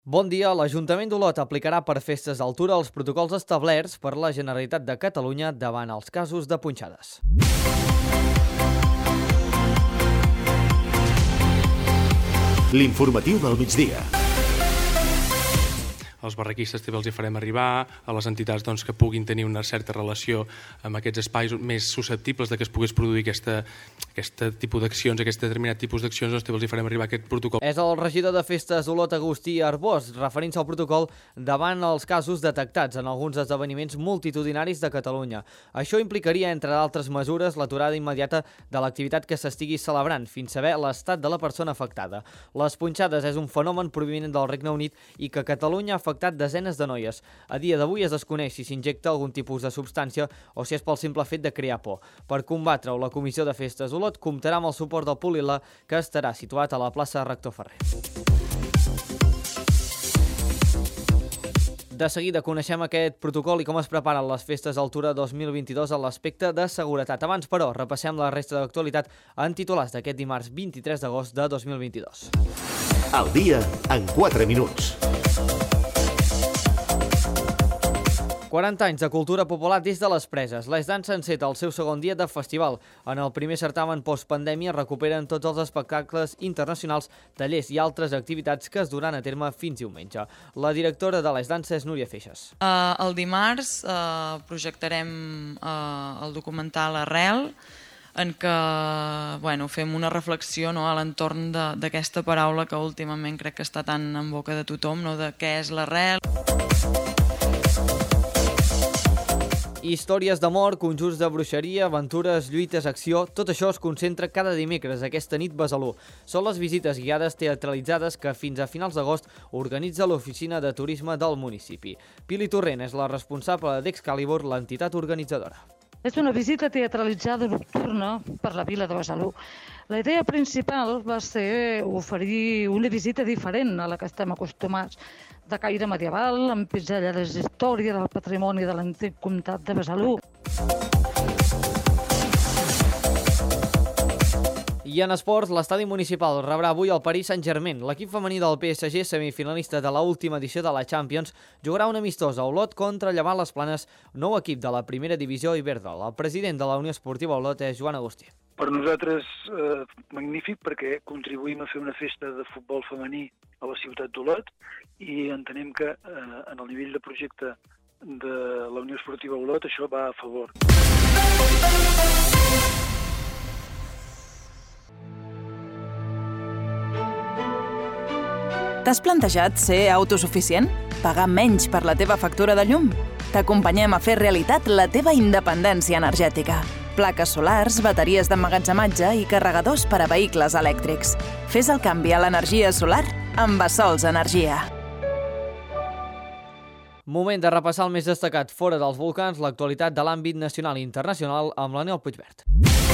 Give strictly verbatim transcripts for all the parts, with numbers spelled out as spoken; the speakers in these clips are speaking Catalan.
Bon dia. L'Ajuntament d'Olot aplicarà per festes d'altura els protocols establerts per la Generalitat de Catalunya davant els casos de punxades. L'informatiu del migdia. Als barraquistes també els hi farem arribar, a les entitats doncs, que puguin tenir una certa relació amb aquests espais més susceptibles de que es pogués produir aquesta, aquesta tipus d'accions, aquest determinat tipus d'accions, doncs també els hi farem arribar aquest protocol. És el regidor de festes Olot Agustí Arbós, referint-se al protocol davant els casos detectats en alguns esdeveniments multitudinaris de Catalunya. Això implicaria, entre d'altres mesures, l'aturada immediata de l'activitat que s'estigui celebrant, fins saber l'estat de la persona afectada. Les punxades és un fenomen provinent del Regne Unit i que Catalunya ha afectat desenes de noies. A dia d'avui es desconeix si s'injecta algun tipus de substància o si és pel simple fet de crear por. Per combatre-ho, la Comissió de Festes Olot comptarà amb el suport del Pulila, que estarà situat a la plaça Rector Ferrer. De seguida coneixem aquest protocol i com es preparen les festes d'altura dos mil vint-i-dos a l'aspecte de seguretat. Abans, però, repassem la resta d'actualitat en titulars d'aquest dimarts vint-i-tres d'agost de dos mil vint-i-dos. Al dia en quatre minuts. quaranta anys de cultura popular des de les Preses. Les Dance enceta el seu segon dia de festival. En el primer certamen postpandèmia recuperen tots els espectacles internacionals, tallers i altres activitats que es duran a terme fins diumenge. La directora de Les Dance és Núria Feixes. Uh, el dimarts uh, projectarem uh, el documental Arrel, en què bueno, fem una reflexió, no, a l'entorn d'aquesta paraula que últimament crec que està tan en boca de tothom, no, de què és l'arrel. Històries d'amor, conjurs de bruixeria, aventures, lluites, acció... Tot això es concentra cada dimecres aquesta nit Besalú. Són les visites guiades teatralitzades que fins a finals d'agost organitza l'oficina de turisme del municipi. Pili Torrent és la responsable d'Excalibur, l'entitat organitzadora. És una visita teatralitzada nocturna per la vila de Besalú. La idea principal va ser oferir una visita diferent a la que estem acostumats, de caire medieval, amb pinzellades d'història del patrimoni de l'antic comtat de Besalú. I en esports, l'estadi municipal rebrà avui el Paris Saint-Germain. L'equip femení del P S G, semifinalista de l'última edició de la Champions, jugarà un amistós a Olot contra Llevant les Planes, nou equip de la primera divisió Iberdrola. El president de la Unió Esportiva Olot és Joan Agustí. Per nosaltres, eh, magnífic, perquè contribuïm a fer una festa de futbol femení a la ciutat d'Olot i entenem que eh, en el nivell de projecte de la Unió Esportiva Olot això va a favor. T'has plantejat ser autosuficient? Pagar menys per la teva factura de llum? T'acompanyem a fer realitat la teva independència energètica. Plaques solars, bateries d'emmagatzematge i carregadors per a vehicles elèctrics. Fes el canvi a l'energia solar amb Bassols Energia. Moment de repassar el més destacat fora dels volcans, l'actualitat de l'àmbit nacional i internacional amb l'Anel Puigvert.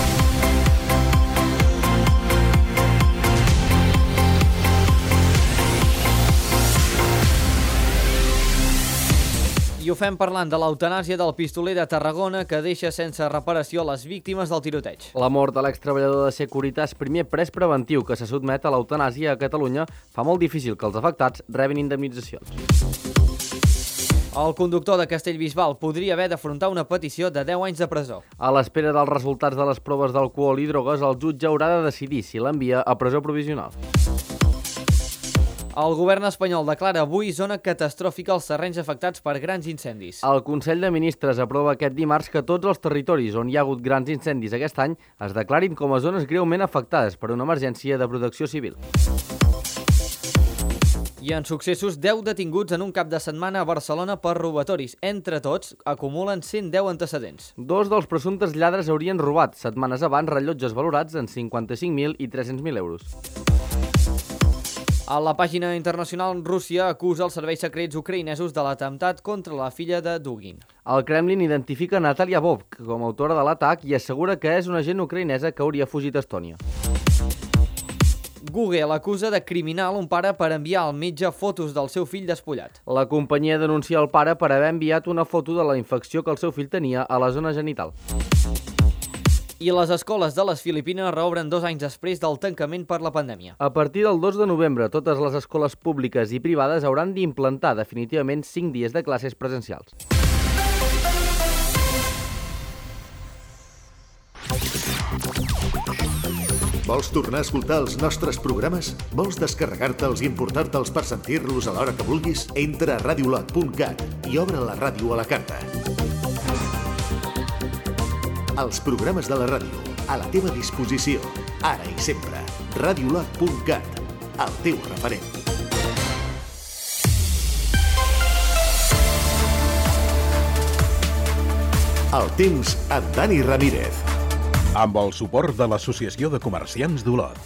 I ho fem parlant de l'eutanàsia del pistoler de Tarragona que deixa sense reparació les víctimes del tiroteig. La mort de l'extreballador de Securitas, primer pres preventiu que se sotmet a l'eutanàsia a Catalunya, fa molt difícil que els afectats rebin indemnitzacions. El conductor de Castellbisbal podria haver d'afrontar una petició de deu anys de presó. A l'espera dels resultats de les proves d'alcohol i drogues, el jutge haurà de decidir si l'envia a presó provisional. El govern espanyol declara avui zona catastròfica als terrenys afectats per grans incendis. El Consell de Ministres aprova aquest dimarts que tots els territoris on hi ha hagut grans incendis aquest any es declarin com a zones greument afectades per una emergència de protecció civil. I en successos, deu detinguts en un cap de setmana a Barcelona per robatoris. Entre tots, acumulen cent deu antecedents. Dos dels presumptes lladres haurien robat setmanes abans rellotges valorats en cinquanta-cinc mil i tres-cents mil euros. A la pàgina internacional, Rússia acusa els serveis secrets ucraïnesos de l'atemptat contra la filla de Dugin. El Kremlin identifica Natalia Bobk com a autora de l'atac i assegura que és una agent ucraïnesa que hauria fugit a Estònia. Google acusa de criminal un pare per enviar al metge fotos del seu fill despullat. La companyia denuncia el pare per haver enviat una foto de la infecció que el seu fill tenia a la zona genital. I les escoles de les Filipines reobren dos anys després del tancament per la pandèmia. A partir del dos de novembre, totes les escoles públiques i privades hauran d'implantar definitivament cinc dies de classes presencials. Vols tornar a escoltar els nostres programes? Vols descarregar-te'ls i importar-te'ls per sentir-los a l'hora que vulguis? Entra a radiolot punt cat i obre la ràdio a la carta. Els programes de la ràdio, a la teva disposició, ara i sempre. radiolot punt cat, el teu referent. El temps amb Dani Ramírez. Amb el suport de l'Associació de Comerciants d'Olot.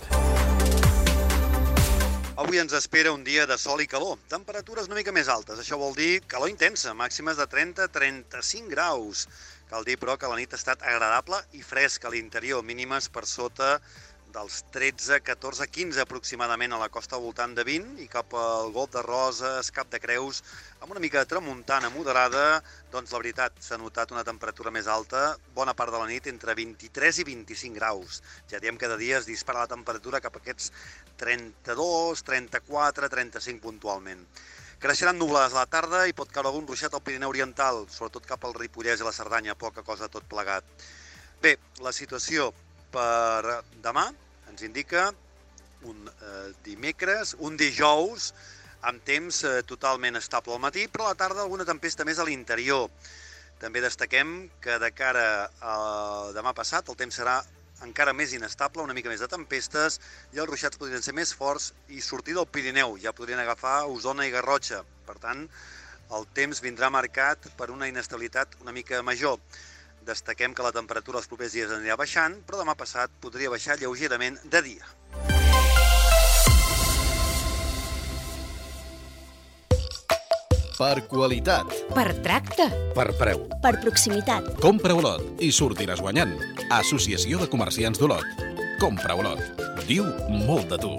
Avui ens espera un dia de sol i calor, temperatures una mica més altes. Això vol dir calor intensa, màximes de trenta a trenta-cinc graus. Cal dir, però, que la nit ha estat agradable i fresca a l'interior, mínimes per sota dels tretze, catorze, quinze aproximadament a la costa al voltant de vint i cap al Golf de Roses, Cap de Creus, amb una mica de tramuntana moderada, doncs la veritat s'ha notat una temperatura més alta, bona part de la nit entre vint-i-tres i vint-i-cinc graus. Ja diem que de dia es dispara la temperatura cap a aquests trenta-dos, trenta-quatre, trenta-cinc puntualment. Creixeran nublades a la tarda i pot caure algun ruixat al Pirineu Oriental, sobretot cap al Ripollès i la Cerdanya, poca cosa tot plegat. Bé, la situació per demà ens indica un eh, dimecres, un dijous, amb temps eh, totalment estable al matí, però a la tarda alguna tempesta més a l'interior. També destaquem que de cara a demà passat el temps serà encara més inestable, una mica més de tempestes, i els ruixats podrien ser més forts i sortir del Pirineu, ja podrien agafar Osona i Garrotxa. Per tant, el temps vindrà marcat per una inestabilitat una mica major. Destaquem que la temperatura els propers dies anirà baixant, però demà passat podria baixar lleugerament de dia. Per qualitat. Per tracte. Per preu. Per proximitat. Compra Olot i sortiràs guanyant. Associació de Comerciants d'Olot. Compra Olot. Diu molt de tu.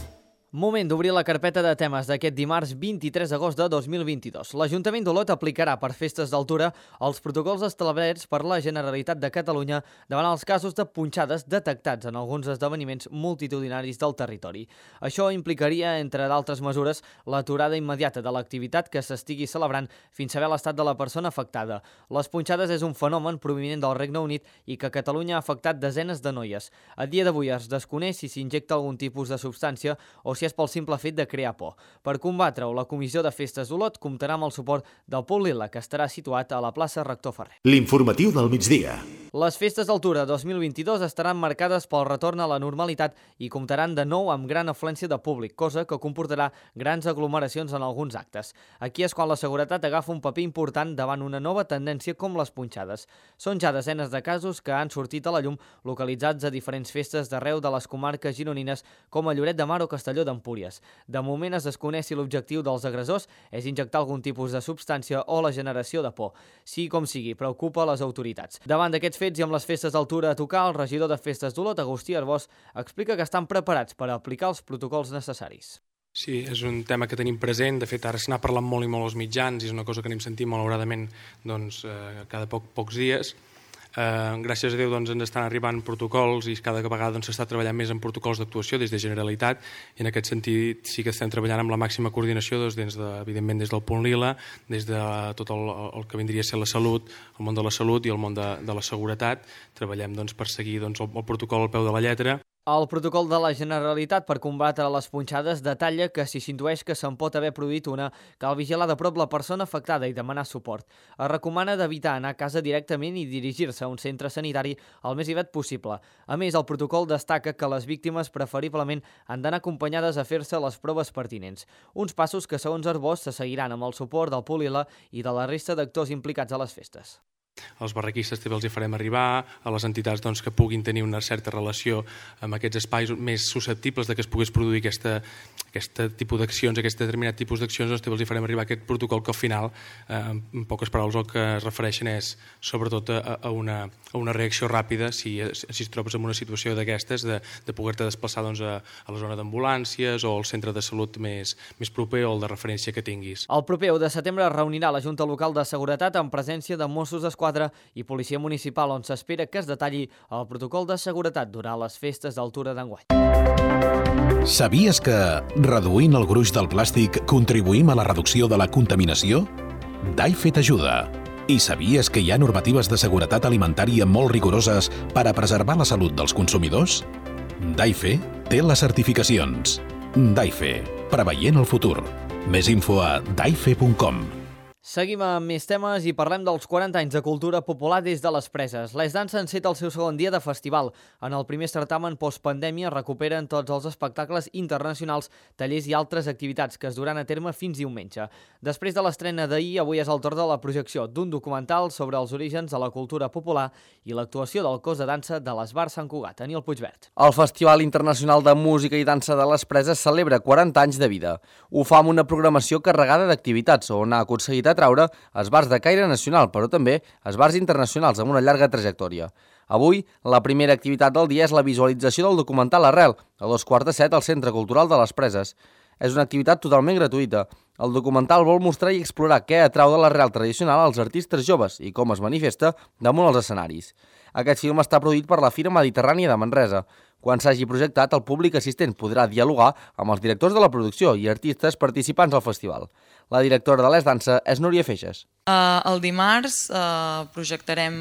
Moment d'obrir la carpeta de temes d'aquest dimarts vint-i-tres d'agost de dos mil vint-i-dos. L'Ajuntament d'Olot aplicarà per festes d'altura els protocols establerts per la Generalitat de Catalunya davant els casos de punxades detectats en alguns esdeveniments multitudinaris del territori. Això implicaria, entre d'altres mesures, l'aturada immediata de l'activitat que s'estigui celebrant fins saber l'estat de la persona afectada. Les punxades és un fenomen provinent del Regne Unit i que a Catalunya ha afectat desenes de noies. A dia d'avui es desconeix si s'injecta algun tipus de substància o si és pel simple fet de crear por. Per combatre-ho, la Comissió de Festes d'Olot comptarà amb el suport del Pol Lila, que estarà situat a la plaça Rector Ferrer. L'informatiu del migdia. Les festes d'altura dos mil vint-i-dos estaran marcades pel retorn a la normalitat i comptaran de nou amb gran afluència de públic, cosa que comportarà grans aglomeracions en alguns actes. Aquí és quan la seguretat agafa un paper important davant una nova tendència com les punxades. Són ja desenes de casos que han sortit a la llum localitzats a diferents festes d'arreu de les comarques gironines com a Lloret de Mar o Castelló d'Empúries. De moment es desconeix si l'objectiu dels agressors és injectar algun tipus de substància o la generació de por. Sí com sigui, preocupa les autoritats. Davant d'aquests fets i amb les festes d'altura a tocar, el regidor de Festes d'Olot, Agustí Arbós, explica que estan preparats per aplicar els protocols necessaris. Sí, és un tema que tenim present. De fet, ara se n'ha parlat molt i molt als mitjans i és una cosa que anem sentint malauradament doncs, eh, cada poc, pocs dies. Eh, gràcies a Déu doncs, ens estan arribant protocols i cada vegada s'està doncs, treballant més en protocols d'actuació des de Generalitat i en aquest sentit sí que estem treballant amb la màxima coordinació doncs, des de, evidentment des del Punt Lila, des de tot el, el que vindria a ser la salut, el món de la salut i el món de, de la seguretat. Treballem doncs, per seguir doncs, el, el protocol al peu de la lletra. El protocol de la Generalitat per combatre les punxades detalla que si s'intueix que se'n pot haver produït una, cal vigilar de prop la persona afectada i demanar suport. Es recomana d'evitar anar a casa directament i dirigir-se a un centre sanitari el més aviat possible. A més, el protocol destaca que les víctimes preferiblement han d'anar acompanyades a fer-se les proves pertinents. Uns passos que, segons Arbós, se seguiran amb el suport del Pol Lila i de la resta d'actors implicats a les festes. Els barraquistes també els hi farem arribar, a les entitats doncs, que puguin tenir una certa relació amb aquests espais més susceptibles de que es pogués produir aquesta, aquest tipus d'accions, aquest determinat tipus d'accions, doncs, també els hi farem arribar aquest protocol que al final, eh, en poques paraules, el que es refereixen és sobretot a, a, una, a una reacció ràpida si, si es trobes en una situació d'aquestes, de, de poder-te desplaçar doncs, a, a la zona d'ambulàncies o al centre de salut més, més proper o el de referència que tinguis. El proper u de setembre es reunirà la Junta Local de Seguretat en presència de Mossos d'Esquadra d'Esquadra i Policia Municipal, on s'espera que es detalli el protocol de seguretat durant les festes d'altura d'enguany. Sabies que, reduint el gruix del plàstic, contribuïm a la reducció de la contaminació? Daife t'ajuda. I sabies que hi ha normatives de seguretat alimentària molt rigoroses per a preservar la salut dels consumidors? Daife té les certificacions. Daife, preveient el futur. Més info a daife punt com. Seguim amb més temes i parlem dels quaranta anys de cultura popular des de les Preses. Les Dansa enceta el seu segon dia de festival. En el primer certamen postpandèmia recuperen tots els espectacles internacionals, tallers i altres activitats que es duran a terme fins diumenge. Després de l'estrena d'ahir, avui és el torn de la projecció d'un documental sobre els orígens de la cultura popular i l'actuació del cos de dansa de l'Esbar Sant Cugat. Daniel Puigvert. El Festival Internacional de Música i Dansa de les Preses celebra quaranta anys de vida. Ho fa amb una programació carregada d'activitats on ha aconseguit atraure esbars de caire nacional, però també esbars internacionals amb una llarga trajectòria. Avui, la primera activitat del dia és la visualització del documental Arrel, a dos quarts de set al Centre Cultural de les Preses. És una activitat totalment gratuïta. El documental vol mostrar i explorar què atrau de l'arrel tradicional als artistes joves i com es manifesta damunt els escenaris. Aquest film està produït per la Fira Mediterrània de Manresa. Quan s'hagi projectat, el públic assistent podrà dialogar amb els directors de la producció i artistes participants al festival. La directora de Les Dansa és Núria Feixes. Uh, el dimarts uh, projectarem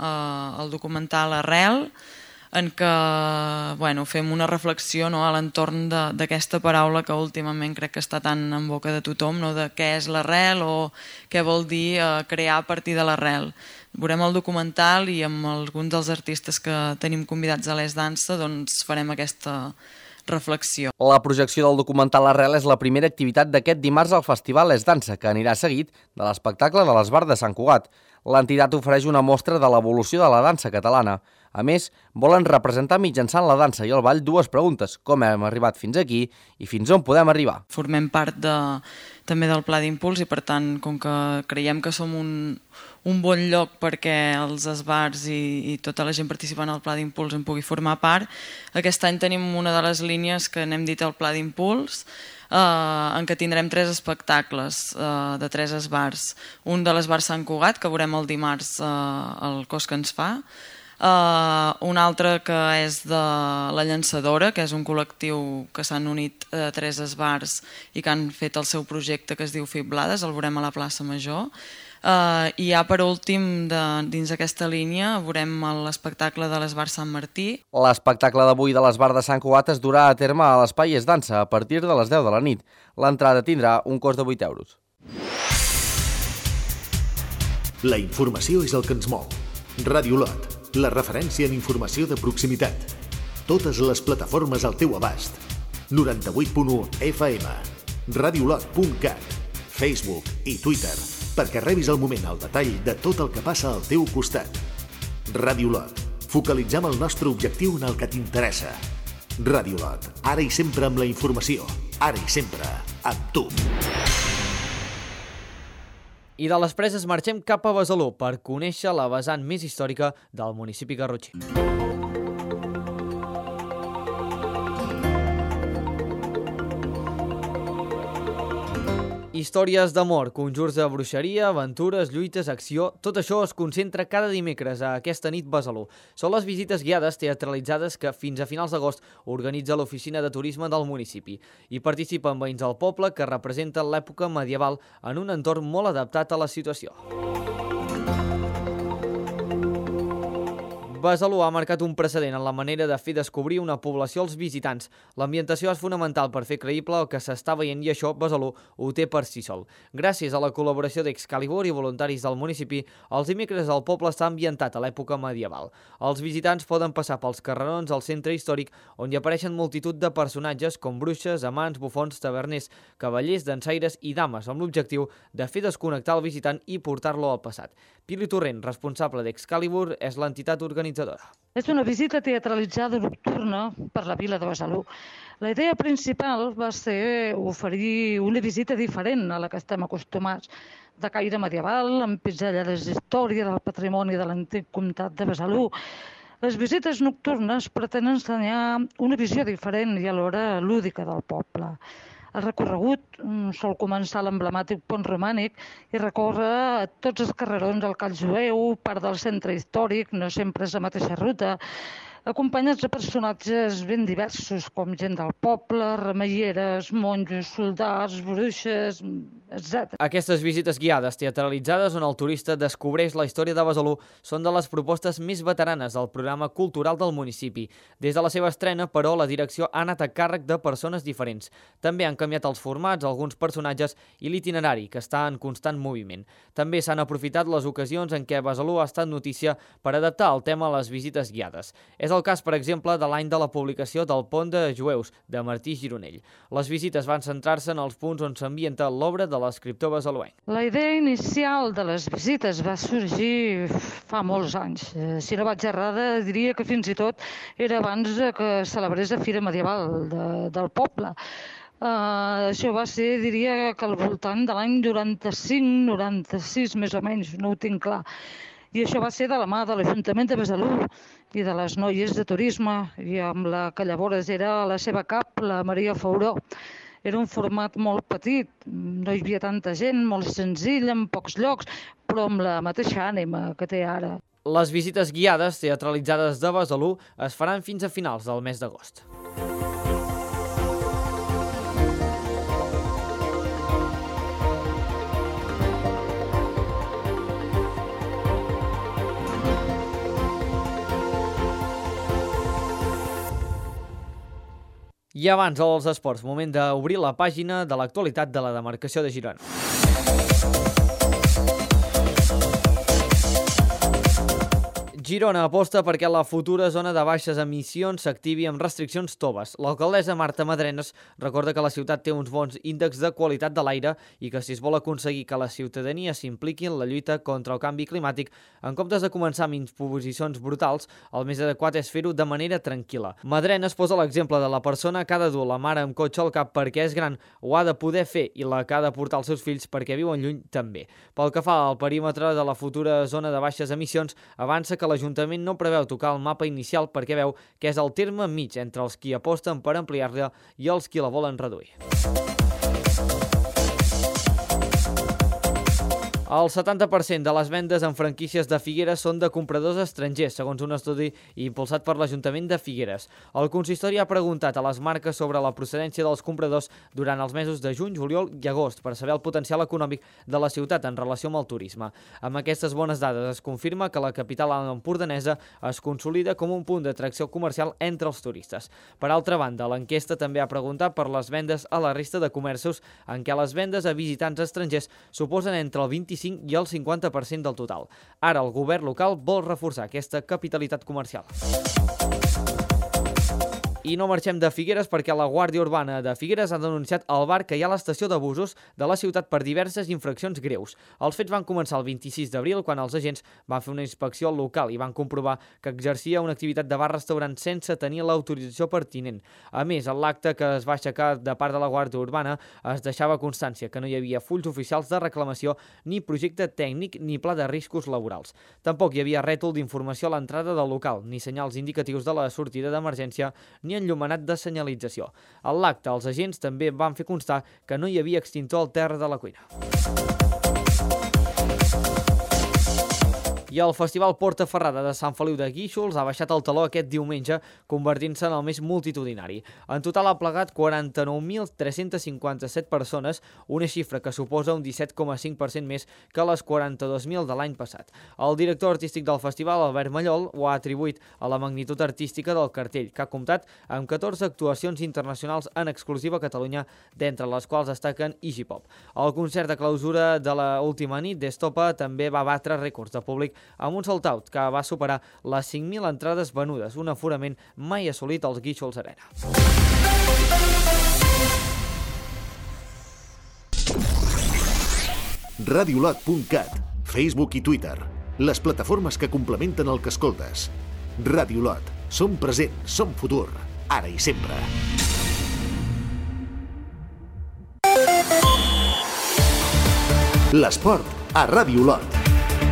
uh, el documental Arrel, en què bueno, fem una reflexió, no, a l'entorn d'aquesta paraula que últimament crec que està tan en boca de tothom, no, de què és l'arrel o què vol dir eh, crear a partir de l'arrel. Veurem el documental i amb alguns dels artistes que tenim convidats a Les Dansa doncs farem aquesta reflexió. La projecció del documental Arrel és la primera activitat d'aquest dimarts al Festival Les Dansa, que anirà seguit de l'espectacle de l'Esbar de Sant Cugat. L'entitat ofereix una mostra de l'evolució de la dansa catalana. A més, volen representar mitjançant la dansa i el ball dues preguntes: com hem arribat fins aquí i fins on podem arribar. Formem part de, també del Pla d'Impuls i, per tant, com que creiem que som un, un bon lloc perquè els esbars i, i tota la gent participant al Pla d'Impuls en pugui formar part, aquest any tenim una de les línies que n'hem dit al Pla d'Impuls, Uh, en què tindrem tres espectacles uh, de tres esbars. Un de l'Esbar Sant Cugat, que veurem el dimarts uh, el cos que ens fa, uh, un altre que és de La Llançadora, que és un col·lectiu que s'han unit a uh, tres esbars i que han fet el seu projecte que es diu Fiblades, el veurem a la plaça Major. Uh, I ja per últim, de, dins aquesta línia, veurem l'espectacle de l'Esbar Sant Martí. L'espectacle d'avui de l'Esbar de Sant Cugat es durà a terme a l'Espai Es Dansa a partir de les deu de la nit. L'entrada tindrà un cost de vuit euros. La informació és el que ens mou. Ràdio Lot, la referència en informació de proximitat. Totes les plataformes al teu abast. noranta-vuit punt u F M, radiolot punt cat, Facebook i Twitter, perquè rebis al moment el detall de tot el que passa al teu costat. Ràdio Lot, focalitzem el nostre objectiu en el que t'interessa. Ràdio Lot, ara i sempre amb la informació, ara i sempre amb tu. I de les Preses marxem cap a Besalú per conèixer la vessant més històrica del municipi garrotxí. Històries d'amor, conjurs de bruixeria, aventures, lluites, acció... Tot això es concentra cada dimecres a aquesta nit Besalú. Són les visites guiades teatralitzades que fins a finals d'agost organitza l'Oficina de Turisme del municipi. Hi participen veïns del poble que representen l'època medieval en un entorn molt adaptat a la situació. Besalú ha marcat un precedent en la manera de fer descobrir una població als visitants. L'ambientació és fonamental per fer creïble el que s'està veient i això Besalú ho té per si sol. Gràcies a la col·laboració d'Excalibur i voluntaris del municipi, els dimecres el poble està ambientat a l'època medieval. Els visitants poden passar pels carrerons al centre històric on hi apareixen multitud de personatges com bruixes, amants, bufons, taverners, cavallers, dansaires i dames, amb l'objectiu de fer desconnectar el visitant i portar-lo al passat. Pili Torrent, responsable d'Excalibur, és l'entitat organitzadora. És una visita teatralitzada nocturna per la vila de Besalú. La idea principal va ser oferir una visita diferent a la que estem acostumats, de caire medieval, amb pinzellades d'història del patrimoni de l'antic comtat de Besalú. Les visites nocturnes pretenen ensenyar una visió diferent i alhora lúdica del poble. El recorregut sol començar a l'emblemàtic pont romànic i recorre tots els carrerons del Cal Jueu, part del centre històric, no sempre és la mateixa ruta, acompanyats de personatges ben diversos, com gent del poble, remeieres, monjos, soldats, bruixes, etcètera. Aquestes visites guiades teatralitzades on el turista descobreix la història de Besalú són de les propostes més veteranes del programa cultural del municipi. Des de la seva estrena, però, la direcció ha anat a càrrec de persones diferents. També han canviat els formats, alguns personatges i l'itinerari, que està en constant moviment. També s'han aprofitat les ocasions en què Besalú ha estat notícia per adaptar el tema a les visites guiades. És el cas, per exemple, de l'any de la publicació del Pont de Jueus, de Martí Gironell. Les visites van centrar-se en els punts on s'ambienta l'obra de l'escriptor besaluenc. La idea inicial de les visites va sorgir fa molts anys. Si no vaig errada, diria que fins i tot era abans que celebrés la Fira Medieval de, del poble. Uh, això va ser, diria, que al voltant de l'any noranta-cinc noranta-sis, més o menys, no ho tinc clar. I això va ser de la mà de l'Ajuntament de Besalú i de les noies de turisme, i amb la que llavors era la seva cap, la Maria Fauró. Era un format molt petit, no hi havia tanta gent, molt senzill, en pocs llocs, però amb la mateixa ànima que té ara. Les visites guiades teatralitzades de Besalú es faran fins a finals del mes d'agost. I abans dels esports, moment d'obrir la pàgina de l'actualitat de la demarcació de Girona. Girona aposta perquè la futura zona de baixes emissions s'activi amb restriccions toves. L'alcaldessa Marta Madrenas recorda que la ciutat té uns bons índexs de qualitat de l'aire i que si es vol aconseguir que la ciutadania s'impliqui en la lluita contra el canvi climàtic, en comptes de començar amb imposicions brutals, el més adequat és fer-ho de manera tranquil·la. Madrenas posa l'exemple de la persona que ha de dur la mare amb cotxe al cap perquè és gran, ho ha de poder fer, i la que ha de portar els seus fills perquè viuen lluny també. Pel que fa al perímetre de la futura zona de baixes emissions, avança que la l'Ajuntament no preveu tocar el mapa inicial perquè veu que és el terme mig entre els qui aposten per ampliar-la i els qui la volen reduir. El setanta per cent de les vendes en franquícies de Figueres són de compradors estrangers, segons un estudi impulsat per l'Ajuntament de Figueres. El consistori ha preguntat a les marques sobre la procedència dels compradors durant els mesos de juny, juliol i agost per saber el potencial econòmic de la ciutat en relació amb el turisme. Amb aquestes bones dades es confirma que la capital empordanesa es consolida com un punt d'atracció comercial entre els turistes. Per altra banda, l'enquesta també ha preguntat per les vendes a la resta de comerços, en què les vendes a visitants estrangers suposen entre el vint-i-cinc i el cinquanta per cent del total. Ara el govern local vol reforçar aquesta capitalitat comercial. I no marxem de Figueres perquè la Guàrdia Urbana de Figueres ha denunciat el bar que hi ha a l'estació de busos de la ciutat per diverses infraccions greus. Els fets van començar el vint-i-sis d'abril quan els agents van fer una inspecció al local i van comprovar que exercia una activitat de bar-restaurant sense tenir l'autorització pertinent. A més, en l'acte que es va aixecar de part de la Guàrdia Urbana es deixava constància que no hi havia fulls oficials de reclamació, ni projecte tècnic ni pla de riscos laborals. Tampoc hi havia rètol d'informació a l'entrada del local, ni senyals indicatius de la sortida d'emergència, ni enllumenat de senyalització. A l'acte, els agents també van fer constar que no hi havia extintor al terra de la cuina. I el Festival Porta Ferrada de Sant Feliu de Guíxols ha baixat el taló aquest diumenge, convertint-se en el més multitudinari. En total ha plegat quaranta-nou mil tres-cents cinquanta-set persones, una xifra que suposa un disset coma cinc per cent més que les quaranta-dos mil de l'any passat. El director artístic del festival, Albert Mallol, ho ha atribuït a la magnitud artística del cartell, que ha comptat amb catorze actuacions internacionals en exclusiva a Catalunya, d'entre les quals destaquen Iggy Pop. El concert de clausura de l'última nit d'Estopa també va batre rècords de públic amb un sold-out que va superar les cinc mil entrades venudes, un aforament mai assolit als Guíxols Arena. radiolot punt cat, Facebook i Twitter, les plataformes que complementen el que escoltes. Radiolot, som present, som futur, ara i sempre. L'esport a Radiolot.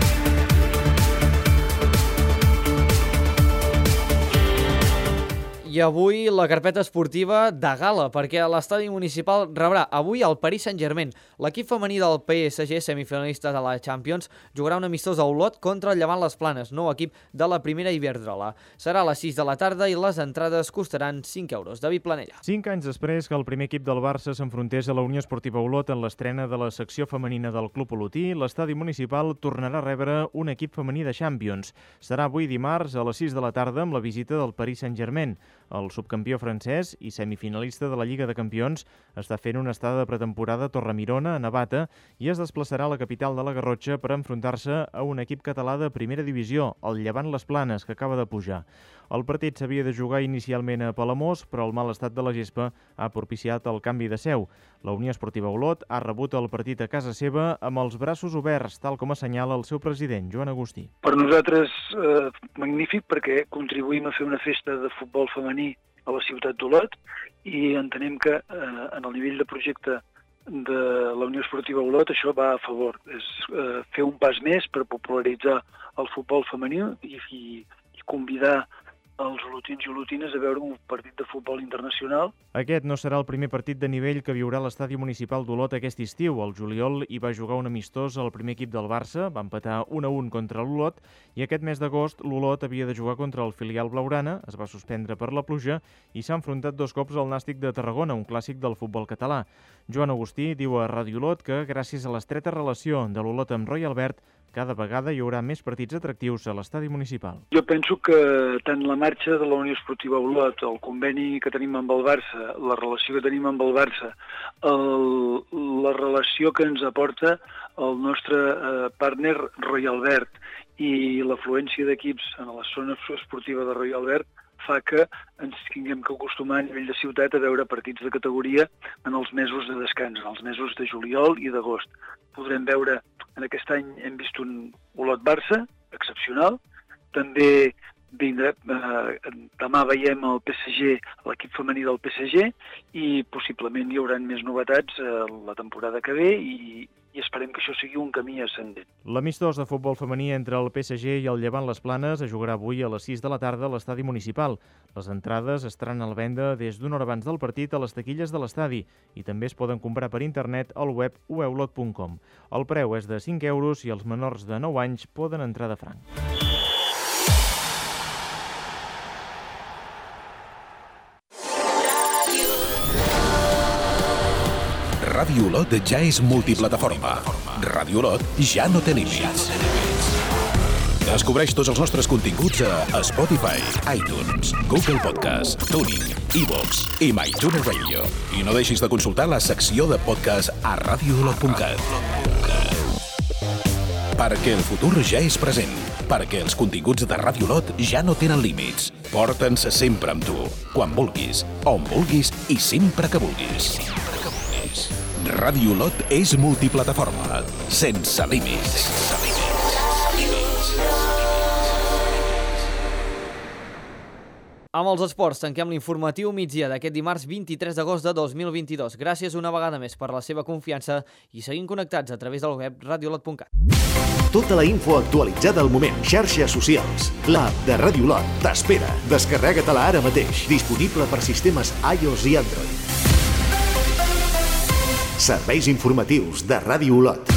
I I avui la carpeta esportiva de gala, perquè l'estadi municipal rebrà avui el Paris Saint-Germain. L'equip femení del P S G, semifinalista de la Champions, jugarà un amistós a Olot contra el Llevant Les Planes, nou equip de la primera Iberdrola. Serà a les sis de la tarda i les entrades costaran cinc euros. David Planella. Cinc anys després que el primer equip del Barça s'enfrontés a la Unió Esportiva Olot en l'estrena de la secció femenina del Club Olotí, l'estadi municipal tornarà a rebre un equip femení de Champions. Serà avui dimarts a les sis de la tarda amb la visita del Paris Saint-Germain. El subcampió francès i semifinalista de la Lliga de Campions està fent una estada de pretemporada a Torremirona, a Navata, i es desplaçarà a la capital de la Garrotxa per enfrontar-se a un equip català de primera divisió, el Llevant Les Planes, que acaba de pujar. El partit s'havia de jugar inicialment a Palamós, però el mal estat de la gespa ha propiciat el canvi de seu. La Unió Esportiva Olot ha rebut el partit a casa seva amb els braços oberts, tal com assenyala el seu president, Joan Agustí. Per nosaltres, eh, magnífic, perquè contribuïm a fer una festa de futbol femení a la ciutat d'Olot i entenem que eh, en el nivell de projecte de la Unió Esportiva Olot això va a favor. És eh, fer un pas més per popularitzar el futbol femení i, i, i convidar els olotins i olotines a veure un partit de futbol internacional. Aquest no serà el primer partit de nivell que viurà l'estadi municipal d'Olot aquest estiu. El juliol hi va jugar un amistós al primer equip del Barça, va empatar un a un contra l'Olot, i aquest mes d'agost l'Olot havia de jugar contra el filial blaugrana, es va suspendre per la pluja i s'ha enfrontat dos cops al Nàstic de Tarragona, un clàssic del futbol català. Joan Agustí diu a Ràdio Olot que, gràcies a l'estreta relació de l'Olot amb Roy Albert, cada vegada hi haurà més partits atractius a l'estadi municipal. Jo penso que tant la marxa de la Unió Esportiva Olot, el conveni que tenim amb el Barça, la relació que tenim amb el Barça, el, la relació que ens aporta el nostre eh, partner Roy Albert i l'afluència d'equips en la zona esportiva de Roy Albert fa que ens tinguem que acostumar a nivell de ciutat a veure partits de categoria en els mesos de descans, en els mesos de juliol i d'agost. Podrem veure, en aquest any hem vist un Olot-Barça excepcional, també vindrà, eh, demà veiem el P S G, l'equip femení del P S G, i possiblement hi haurà més novetats eh, la temporada que ve i, i esperem que això sigui un camí ascendent. L'amistós de futbol femení entre el P S G i el Llevant Les Planes es jugarà avui a les sis de la tarda a l'estadi municipal. Les entrades estaran a la venda des d'una hora abans del partit a les taquilles de l'estadi i també es poden comprar per internet al web ueolot punt com. El preu és de cinc euros i els menors de nou anys poden entrar de franc. Ràdio Olot ja és multiplataforma. Ràdio Olot ja no té límits. Descobreix tots els nostres continguts a Spotify, iTunes, Google Podcast, Tuning, iVoox i MyTuner Radio. I no deixis de consultar la secció de podcast a ràdio olot punt cat. Perquè el futur ja és present. Perquè els continguts de Ràdio Olot ja no tenen límits. Porta'ns sempre amb tu, quan vulguis, on vulguis i sempre que vulguis. Ràdio Olot és multiplataforma, sense límits. Amb els esports tanquem l'informatiu migdia d'aquest dimarts vint-i-tres d'agost de dos mil vint-i-dos. Gràcies una vegada més per la seva confiança i seguim connectats a través del web ràdio olot punt cat. Tota la info actualitzada al moment. Xarxes socials. L'app de Ràdio Olot t'espera. Descarrega-te-la ara mateix. Disponible per sistemes iOS i Android. Serveis informatius de Ràdio Olot.